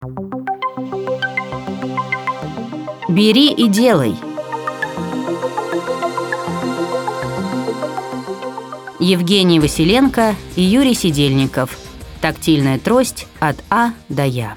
Бери и делай. Евгений Василенко и Юрий Сидельников. Тактильная трость от А до Я.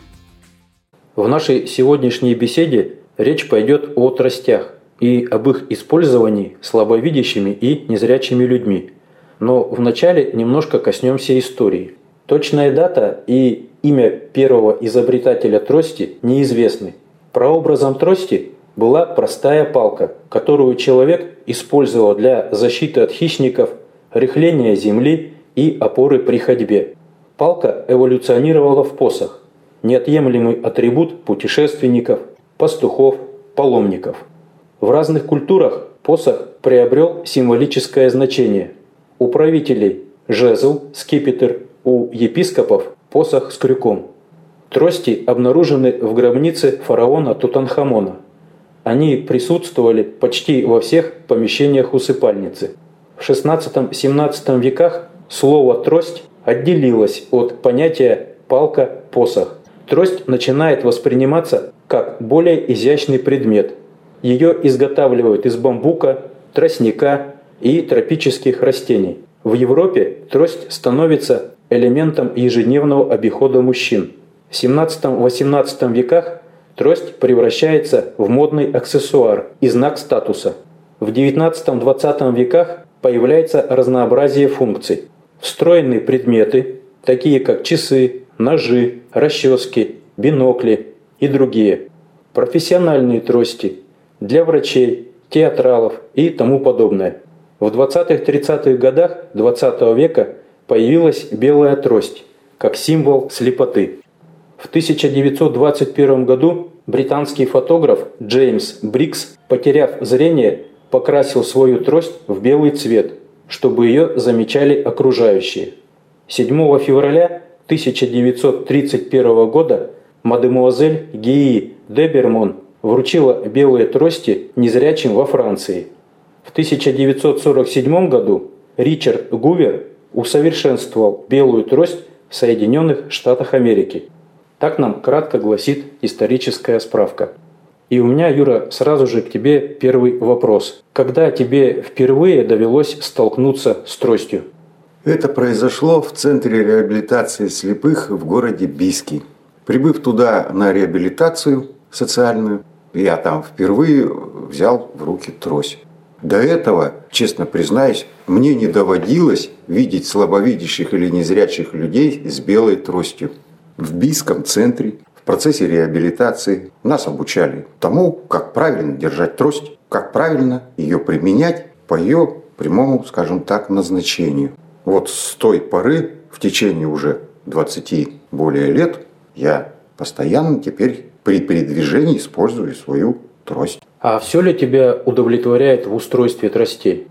В нашей сегодняшней беседе речь пойдет о тростях и об их использовании слабовидящими и незрячими людьми. Но вначале немножко коснемся истории. Точная дата и имя первого изобретателя трости неизвестны. Прообразом трости была простая палка, которую человек использовал для защиты от хищников, рыхления земли и опоры при ходьбе. Палка эволюционировала в посох, неотъемлемый атрибут путешественников, пастухов, паломников. В разных культурах посох приобрел символическое значение. У правителей – жезл, скипетр, у епископов – посох с крюком. Трости обнаружены в гробнице фараона Тутанхамона. Они присутствовали почти во всех помещениях усыпальницы. В XVI-XVII веках слово «трость» отделилось от понятия «палка-посох». Трость начинает восприниматься как более изящный предмет. Ее изготавливают из бамбука, тростника и тропических растений. В Европе трость становится элементом ежедневного обихода мужчин. В XVII-XVIII веках трость превращается в модный аксессуар и знак статуса. В XIX-XX веках появляется разнообразие функций. Встроенные предметы, такие как часы, ножи, расчески, бинокли и другие. Профессиональные трости для врачей, театралов и тому подобное. В 20-30-х годах XX века появилась белая трость, как символ слепоты. В 1921 году британский фотограф Джеймс Брикс, потеряв зрение, покрасил свою трость в белый цвет, чтобы ее замечали окружающие. 7 февраля 1931 года мадемуазель Гии де Бермон вручила белые трости незрячим во Франции. В 1947 году Ричард Гувер усовершенствовал белую трость в Соединенных Штатах Америки. Так нам кратко гласит историческая справка. И у меня, Юра, сразу же к тебе первый вопрос. Когда тебе впервые довелось столкнуться с тростью? Это произошло в Центре реабилитации слепых в городе Бийске. Прибыв туда на реабилитацию социальную, я там впервые взял в руки трость. До этого, честно признаюсь, мне не доводилось видеть слабовидящих или незрячих людей с белой тростью. В Бийском центре в процессе реабилитации нас обучали тому, как правильно держать трость, как правильно ее применять по ее прямому, скажем так, назначению. Вот с той поры, в течение уже 20 более лет, я постоянно теперь при передвижении использую свою трость. А все ли тебя удовлетворяет в устройстве тростей?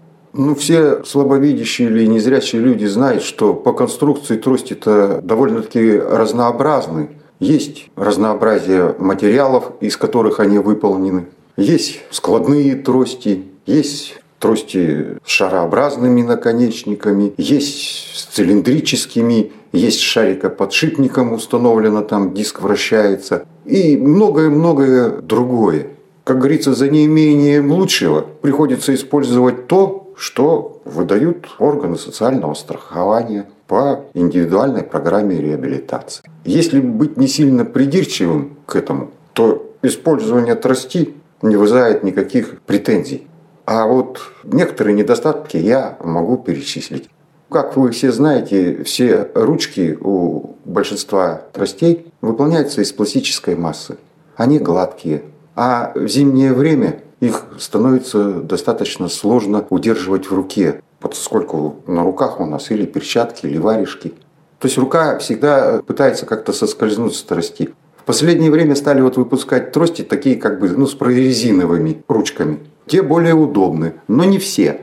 Все слабовидящие или незрячие люди знают, что по конструкции трости-то довольно-таки разнообразны. Есть разнообразие материалов, из которых они выполнены. Есть складные трости, есть трости с шарообразными наконечниками, есть с цилиндрическими, есть с шарикоподшипником установлено, там диск вращается. И многое-многое другое. Как говорится, за неимением лучшего приходится использовать то, что выдают органы социального страхования по индивидуальной программе реабилитации. Если быть не сильно придирчивым к этому, то использование трости не вызывает никаких претензий. А вот некоторые недостатки я могу перечислить. Как вы все знаете, все ручки у большинства тростей выполняются из пластической массы. Они гладкие. А в зимнее время их становится достаточно сложно удерживать в руке, поскольку на руках у нас или перчатки, или варежки. То есть рука всегда пытается как-то соскользнуть с трости. В последнее время стали выпускать трости такие с прорезиновыми ручками. Те более удобны, но не все.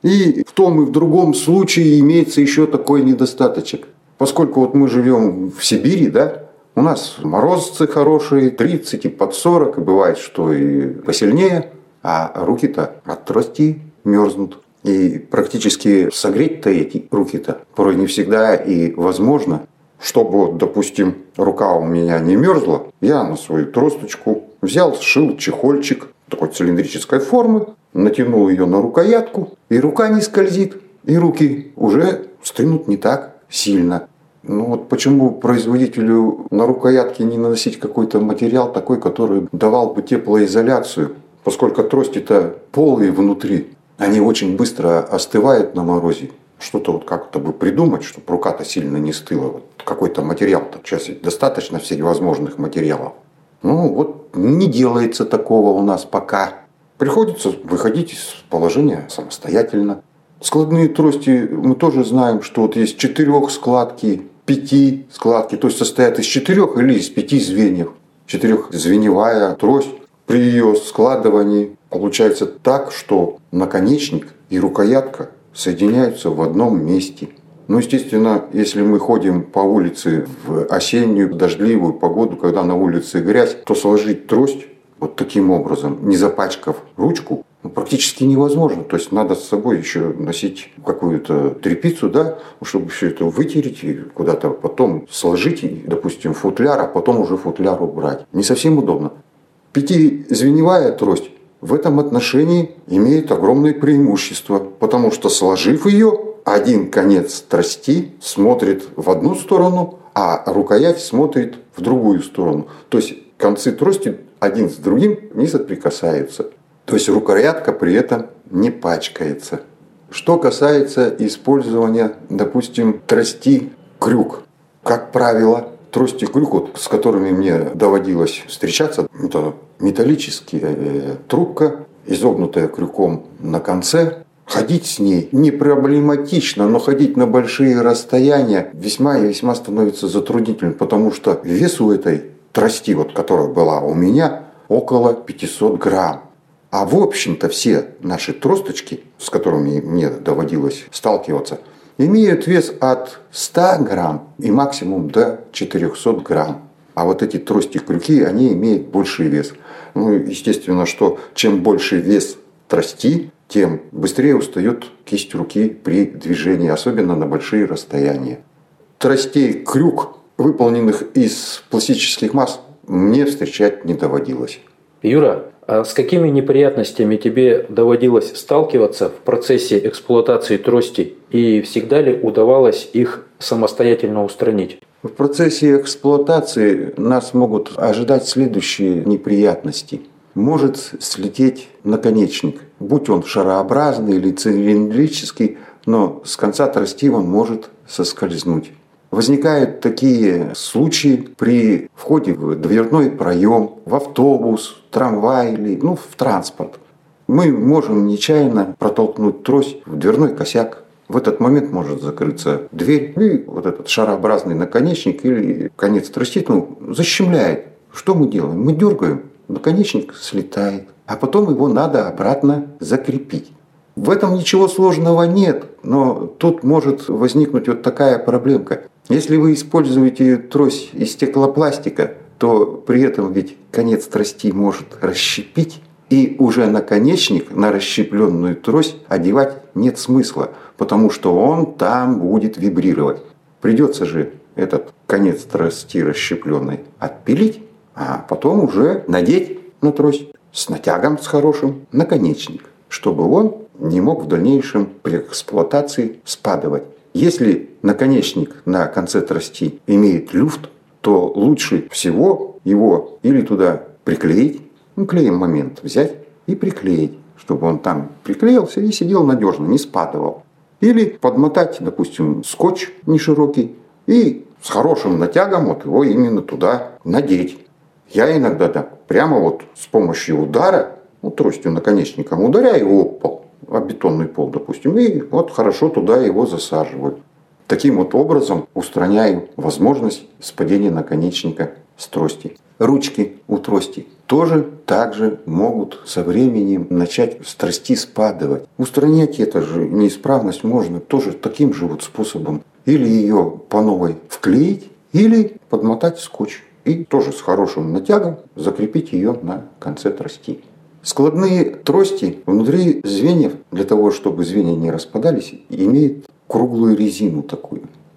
И в том и в другом случае имеется еще такой недостаточек. Поскольку мы живем в Сибири, да, у нас морозцы хорошие, 30 и под 40, и бывает, что и посильнее, а руки-то от трости мерзнут. И практически согреть-то эти руки-то порой не всегда и возможно. Чтобы, вот, допустим, рука у меня не мерзла, я на свою тросточку взял, сшил чехольчик такой цилиндрической формы, натянул ее на рукоятку, и рука не скользит, и руки уже стынут не так сильно. Ну вот почему производителю на рукоятке не наносить какой-то материал такой, который давал бы теплоизоляцию, поскольку трости-то полые внутри, они очень быстро остывают на морозе. Что-то вот как-то бы придумать, чтобы рука-то сильно не стыла. Вот какой-то материал-то, сейчас достаточно всевозможных материалов. Ну вот не делается такого у нас пока. Приходится выходить из положения самостоятельно. Складные трости мы тоже знаем, что вот есть 4-складки, 5-складки, то есть состоят из 4 или из 5 звеньев. 4-звеневая трость. При ее складывании получается так, что наконечник и рукоятка соединяются в одном месте. Ну, естественно, если мы ходим по улице в осеннюю, дождливую погоду, когда на улице грязь, то сложить трость вот таким образом, не запачкав ручку, практически невозможно. То есть надо с собой еще носить какую-то тряпицу, да, чтобы все это вытереть и куда-то потом сложить, и, допустим, футляр, а потом уже футляр убрать. Не совсем удобно. 5-звеневая трость в этом отношении имеет огромное преимущество, потому что, сложив ее, один конец трости смотрит в одну сторону, а рукоять смотрит в другую сторону. То есть концы трости один с другим не соприкасаются. То есть рукоятка при этом не пачкается. Что касается использования, допустим, трости крюк. Как правило, трости крюк, вот, с которыми мне доводилось встречаться, это металлическая трубка, изогнутая крюком на конце. Ходить с ней не проблематично, но ходить на большие расстояния весьма и весьма становится затруднительным, потому что вес у этой трости, вот, которая была у меня, около 500 грамм. А в общем-то все наши тросточки, с которыми мне доводилось сталкиваться, имеют вес от 100 грамм и максимум до 400 грамм. А вот эти трости-крюки, они имеют больший вес. Ну, естественно, что чем больше вес трости, тем быстрее устает кисть руки при движении, особенно на большие расстояния. Тростей крюк, выполненных из пластических масс, мне встречать не доводилось. Юра, а с какими неприятностями тебе доводилось сталкиваться в процессе эксплуатации трости и всегда ли удавалось их самостоятельно устранить? В процессе эксплуатации нас могут ожидать следующие неприятности. Может слететь наконечник, будь он шарообразный или цилиндрический, но с конца трости он может соскользнуть. Возникают такие случаи при входе в дверной проем, в автобус, трамвай или в транспорт. Мы можем нечаянно протолкнуть трость в дверной косяк. В этот момент может закрыться дверь, и вот этот шарообразный наконечник или конец трости защемляет. Что мы делаем? Мы дергаем, наконечник слетает, а потом его надо обратно закрепить. В этом ничего сложного нет, но тут может возникнуть вот такая проблемка. Если вы используете трость из стеклопластика, то при этом ведь конец трости может расщепить, и уже наконечник на расщепленную трость одевать нет смысла, потому что он там будет вибрировать. Придется же этот конец трости расщепленной отпилить, а потом уже надеть на трость с натягом, с хорошим, наконечник, чтобы он не мог в дальнейшем при эксплуатации спадывать. Если наконечник на конце трости имеет люфт, то лучше всего его или туда приклеить, клеем момент взять и приклеить, чтобы он там приклеился и сидел надежно, не спадывал. Или подмотать, допустим, скотч неширокий и с хорошим натягом вот его именно туда надеть. Я иногда так прямо вот с помощью удара, тростью наконечником ударяю об пол, об бетонный пол, допустим, и вот хорошо туда его засаживаю. Таким вот образом устраняю возможность спадения наконечника с трости. Ручки у трости тоже также могут со временем начать с трости спадывать. Устранять эту же неисправность можно тоже таким же вот способом. Или ее по новой вклеить, или подмотать скотч. И тоже с хорошим натягом закрепить ее на конце трости. Складные трости внутри звеньев, для того, чтобы звенья не распадались, имеют круглую резину такую.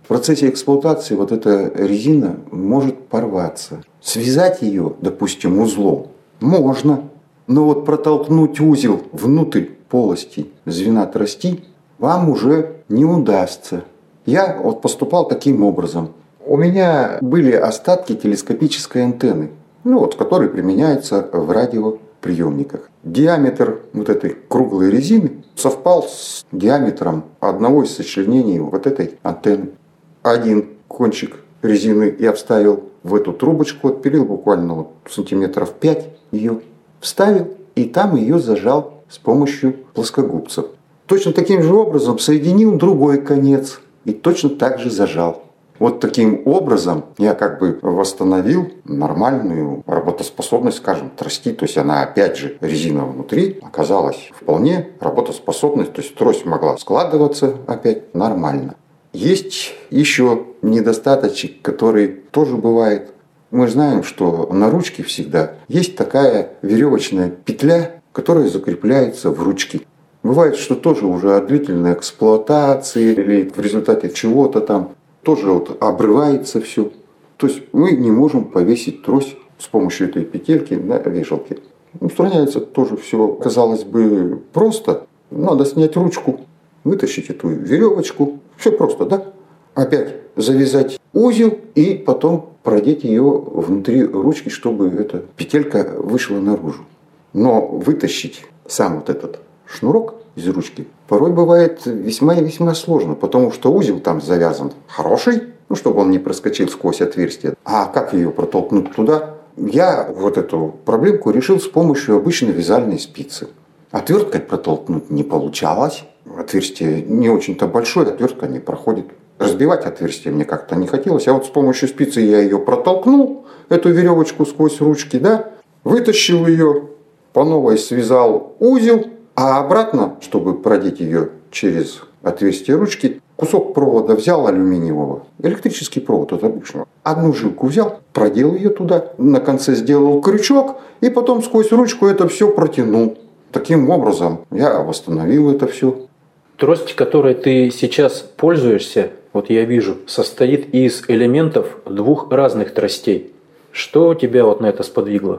В процессе эксплуатации вот эта резина может порваться. Связать ее, допустим, узлом можно, но вот протолкнуть узел внутрь полости звена трости вам уже не удастся. Я вот поступал таким образом. У меня были остатки телескопической антенны, которые применяются в радиоприемниках. Диаметр вот этой круглой резины совпал с диаметром одного из сочленений вот этой антенны. Один кончик резины я вставил в эту трубочку, отпилил буквально сантиметров 5 ее, вставил и там ее зажал с помощью плоскогубцев. Точно таким же образом соединил другой конец и точно так же зажал. Вот таким образом я восстановил нормальную работоспособность, трости. То есть она опять же, резина внутри оказалась вполне работоспособной. То есть трость могла складываться опять нормально. Есть еще недостаточек, который тоже бывает. Мы знаем, что на ручке всегда есть такая веревочная петля, которая закрепляется в ручке. Бывает, что тоже уже от длительной эксплуатации или в результате чего-то там тоже обрывается все. То есть мы не можем повесить трость с помощью этой петельки на вешалке. Устраняется тоже все, казалось бы, просто. Надо снять ручку, вытащить эту веревочку. Все просто, да? Опять завязать узел и потом продеть ее внутри ручки, чтобы эта петелька вышла наружу. Но вытащить сам вот этот шнурок из ручки порой бывает весьма и весьма сложно, потому что узел там завязан хороший, чтобы он не проскочил сквозь отверстие. А как ее протолкнуть туда? Я вот эту проблемку решил с помощью обычной вязальной спицы. Отверткой протолкнуть не получалось. Отверстие не очень-то большое, отвертка не проходит. Разбивать отверстие мне как-то не хотелось. А вот с помощью спицы я ее протолкнул, эту веревочку сквозь ручки, вытащил ее, по новой связал узел, а обратно, чтобы продеть ее через отверстие ручки, кусок провода взял алюминиевого, электрический провод от обычного. Одну жилку взял, продел ее туда, на конце сделал крючок и потом сквозь ручку это все протянул. Таким образом я восстановил это все. Трость, которой ты сейчас пользуешься, вот я вижу, состоит из элементов двух разных тростей. Что тебя на это сподвигло?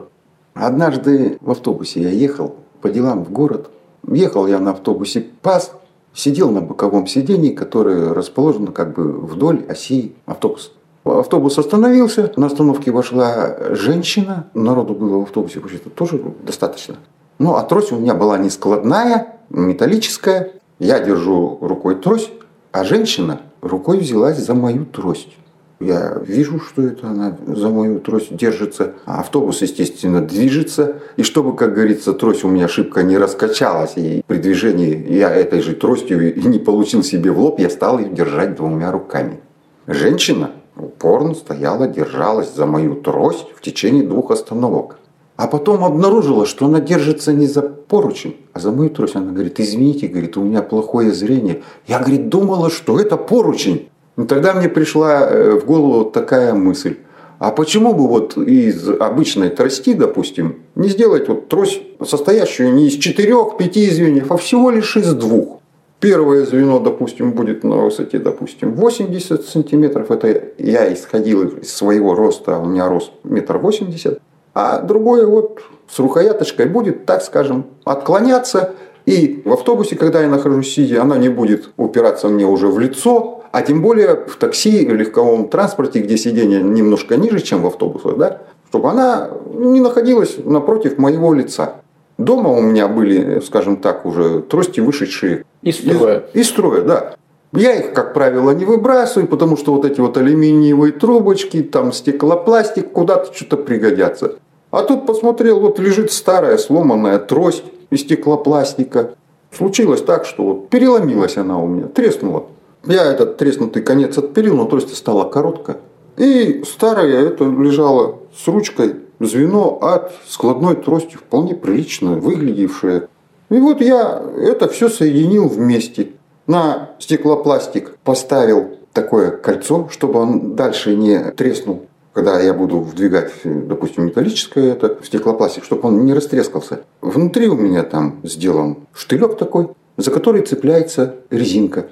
Однажды в автобусе я ехал по делам в город. Ехал я на автобусе ПАЗ, сидел на боковом сидении, которое расположено вдоль оси автобуса. Автобус остановился, на остановке вошла женщина, народу было в автобусе вообще-то тоже достаточно. А трость у меня была не складная, металлическая. Я держу рукой трость, а женщина рукой взялась за мою трость. Я вижу, что это она за мою трость держится. А автобус, естественно, движется. И чтобы, как говорится, трость у меня шибко не раскачалась. И при движении я этой же тростью и не получил себе в лоб, я стал ее держать двумя руками. Женщина упорно стояла, держалась за мою трость в течение 2 остановок. А потом обнаружила, что она держится не за поручень, а за мою трость. Она говорит: извините, у меня плохое зрение. Я, думала, что это поручень. Тогда мне пришла в голову такая мысль. А почему бы из обычной трости, допустим, не сделать трость, состоящую не из 4-5 звеньев, а всего лишь из 2. Первое звено, допустим, будет на высоте, 80 сантиметров. Это я исходил из своего роста, у меня рост 1,80 м. А другое с рукояточкой будет, так скажем, отклоняться. И в автобусе, когда я нахожусь сидя, она не будет упираться мне уже в лицо. А тем более в такси, в легковом транспорте, где сиденье немножко ниже, чем в автобусах, чтобы она не находилась напротив моего лица. Дома у меня были, скажем так, уже трости, вышедшие из строя, да. Я их, как правило, не выбрасываю, потому что эти алюминиевые трубочки, там стеклопластик куда-то что-то пригодятся. А тут посмотрел, лежит старая сломанная трость из стеклопластика. Случилось так, что переломилась она у меня, треснула. Я этот треснутый конец отпилил, но трость стала короткая. И старая это лежала с ручкой звено от складной трости, вполне прилично выглядевшее. И я это все соединил вместе. На стеклопластик поставил такое кольцо, чтобы он дальше не треснул. Когда я буду вдвигать, допустим, металлическое стеклопластик, чтобы он не растрескался. Внутри у меня там сделан штырек такой, за который цепляется резинка.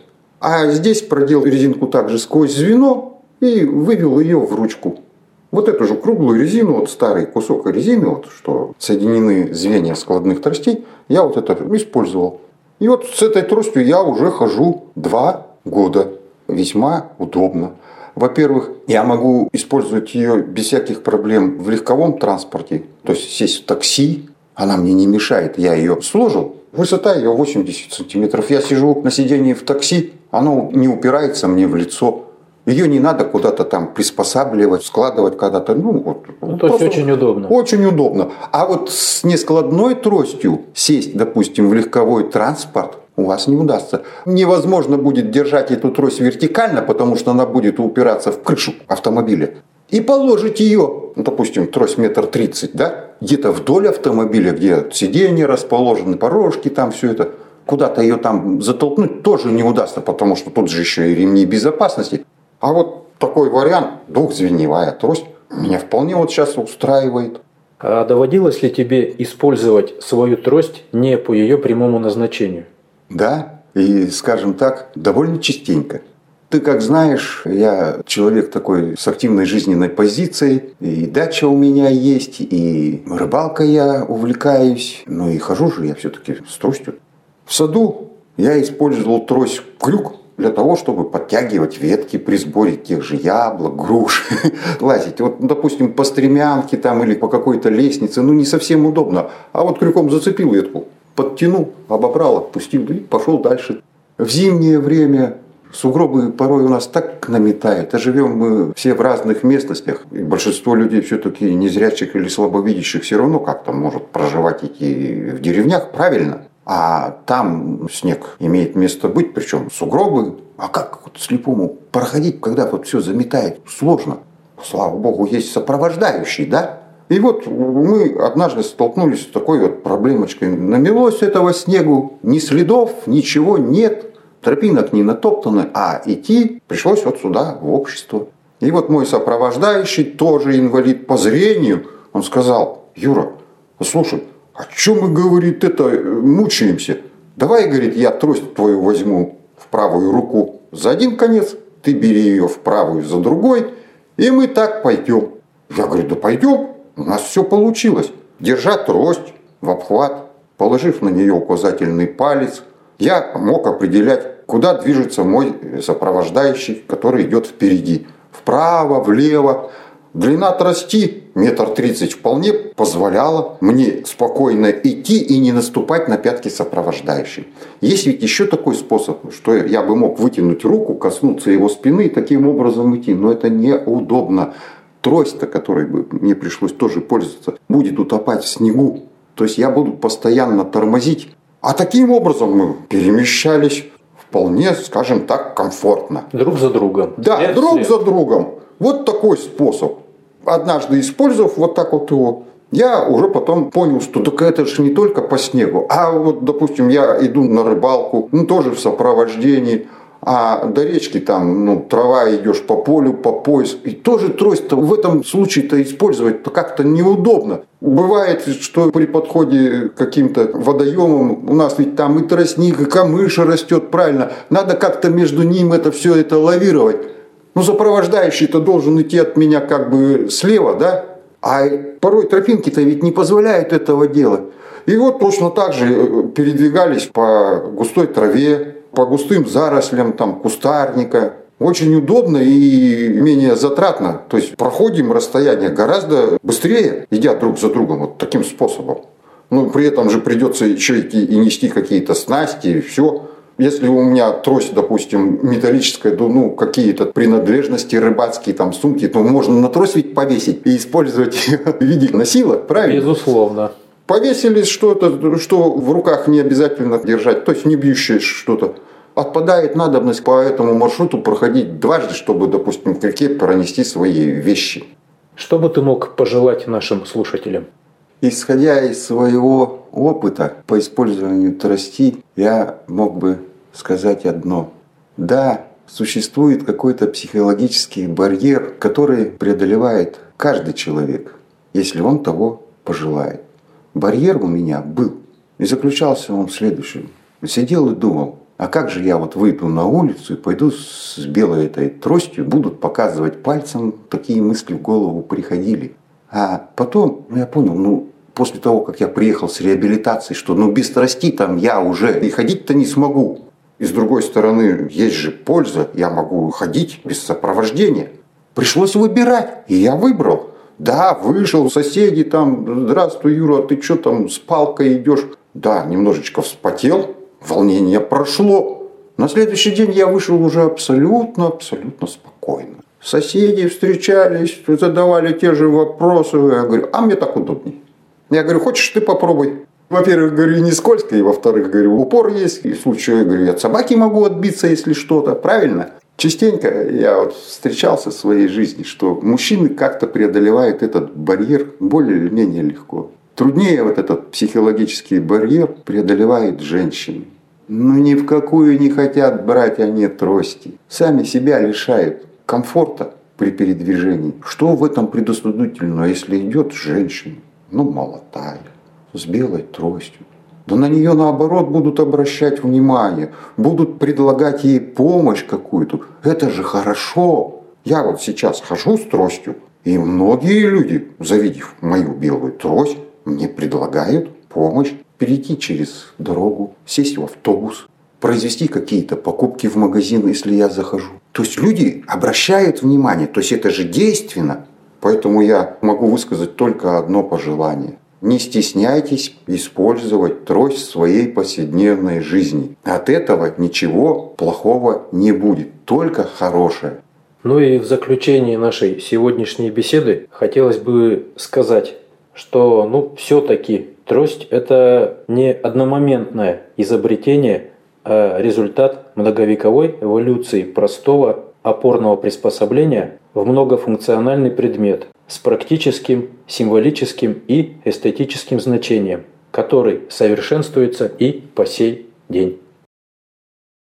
А здесь продел резинку также сквозь звено и вывел ее в ручку. Вот эту же круглую резину, вот старый кусок резины, вот, что соединены звенья складных тростей, я вот это использовал. И вот с этой тростью я уже хожу 2 года. Весьма удобно. Во-первых, я могу использовать ее без всяких проблем в легковом транспорте. То есть сесть в такси, она мне не мешает. Я ее сложил. Высота ее 80 сантиметров. Я сижу на сидении в такси, оно не упирается мне в лицо. Ее не надо куда-то там приспосабливать, складывать когда-то. То есть очень удобно. Очень удобно. А вот с нескладной тростью сесть, допустим, в легковой транспорт у вас не удастся. Невозможно будет держать эту трость вертикально, потому что она будет упираться в крышу автомобиля. И положить ее, допустим, трость 1,30 м, да, где-то вдоль автомобиля, где сиденья расположены, порожки, там все это. Куда-то ее там затолкнуть тоже не удастся, потому что тут же еще и ремни безопасности. А вот такой вариант, двухзвеньевая трость, меня вполне вот сейчас устраивает. А доводилось ли тебе использовать свою трость не по ее прямому назначению? Да, и, скажем так, довольно частенько. Ты как знаешь, я человек такой с активной жизненной позицией, и дача у меня есть, и рыбалкой я увлекаюсь, но и хожу же я все-таки с тростью. В саду я использовал трость-крюк для того, чтобы подтягивать ветки при сборе тех же яблок, груш, лазить. Вот, допустим, по стремянке там или по какой-то лестнице, не совсем удобно. А вот крюком зацепил ветку, подтянул, обобрал, отпустил и пошел дальше. В зимнее время сугробы порой у нас так наметают, а живем мы все в разных местностях. И большинство людей все-таки незрячих или слабовидящих все равно как-то может проживать и в деревнях, правильно? А там снег имеет место быть, причем сугробы. А как вот слепому проходить, когда вот все заметает? Сложно. Слава богу, есть сопровождающий, да? И вот мы однажды столкнулись с такой вот проблемочкой. Намелось этого снегу, ни следов, ничего нет. Тропинок не натоптаны, а идти пришлось вот сюда, в общество. И вот мой сопровождающий, тоже инвалид по зрению, он сказал: Юра, слушай, а что мы, говорит, мучаемся? Давай, говорит, я трость твою возьму в правую руку за один конец, ты бери ее в правую за другой, и мы так пойдем. Я говорю: да пойдем, у нас все получилось. Держа трость в обхват, положив на нее указательный палец, я мог определять, куда движется мой сопровождающий, который идет впереди. Вправо, влево. Длина трости 1,30 м вполне позволяла мне спокойно идти и не наступать на пятки сопровождающей. Есть ведь еще такой способ, что я бы мог вытянуть руку, коснуться его спины и таким образом идти. Но это неудобно. Трость-то, которой бы мне пришлось тоже пользоваться, будет утопать в снегу. То есть я буду постоянно тормозить. А таким образом мы перемещались вполне, скажем так, комфортно. Друг за другом. Да, друг за другом. Вот такой способ. Однажды использовав вот так вот его, я уже потом понял, что так это же не только по снегу. А вот, допустим, я иду на рыбалку, тоже в сопровождении, а до речки там, трава, идешь по полю, по пояс. И тоже трость-то в этом случае-то использовать-то как-то неудобно. Бывает, что при подходе к каким-то водоемам у нас ведь там и тростник, и камыш растет, правильно. Надо как-то между ним все это лавировать. Сопровождающий-то должен идти от меня как бы слева, да? А порой тропинки-то ведь не позволяют этого делать. И вот точно так же передвигались по густой траве, по густым зарослям там, кустарника. Очень удобно и менее затратно. То есть проходим расстояние гораздо быстрее, идя друг за другом вот таким способом. При этом же придется еще идти и нести какие-то снасти и все. Если у меня трость, допустим, металлическая, какие-то принадлежности рыбацкие, там, сумки, то можно на трость ведь повесить и использовать ее в виде носилок, правильно? Безусловно. Повесили что-то, что в руках не обязательно держать, то есть не бьющее что-то. Отпадает надобность по этому маршруту проходить дважды, чтобы, допустим, к реке пронести свои вещи. Что бы ты мог пожелать нашим слушателям? Исходя из своего опыта по использованию трости, я мог бы сказать одно. Да, существует какой-то психологический барьер, который преодолевает каждый человек, если он того пожелает. Барьер у меня был. И заключался он в следующем. Сидел и думал, А как же я вот выйду на улицу и пойду с белой этой тростью, будут показывать пальцем, такие мысли в голову приходили. А потом я понял, после того, как я приехал с реабилитацией, что без трости там я уже и ходить-то не смогу. И с другой стороны, есть же польза, я могу ходить без сопровождения. Пришлось выбирать, и я выбрал. Да, вышел, соседи там, здравствуй, Юра, ты что там с палкой идешь? Да, немножечко вспотел, волнение прошло. На следующий день я вышел уже абсолютно спокойно. Соседи встречались, задавали те же вопросы. Я говорю, а мне так удобнее. Я говорю, хочешь, ты попробуй. Во-первых, говорю, не скользко, и во-вторых, говорю, упор есть. И в случае, я говорю, от собаки могу отбиться, если что-то. Правильно? Частенько я вот встречался в своей жизни, что мужчины как-то преодолевают этот барьер более или менее легко. Труднее вот этот психологический барьер преодолевают женщины. Ни в какую не хотят брать они трости. Сами себя лишают комфорта при передвижении. Что в этом предосудительного, если идет женщина, молодая, с белой тростью? Да на нее наоборот будут обращать внимание, будут предлагать ей помощь какую-то. Это же хорошо. Я вот сейчас хожу с тростью, и многие люди, завидев мою белую трость, мне предлагают помощь перейти через дорогу, сесть в автобус, произвести какие-то покупки в магазин, если я захожу. То есть люди обращают внимание, то есть это же действенно. Поэтому я могу высказать только одно пожелание. Не стесняйтесь использовать трость в своей повседневной жизни. От этого ничего плохого не будет, только хорошее. Ну и в заключении нашей сегодняшней беседы хотелось бы сказать, что все-таки трость – это не одномоментное изобретение, а результат многовековой эволюции простого опорного приспособления в многофункциональный предмет с практическим, символическим и эстетическим значением, который совершенствуется и по сей день.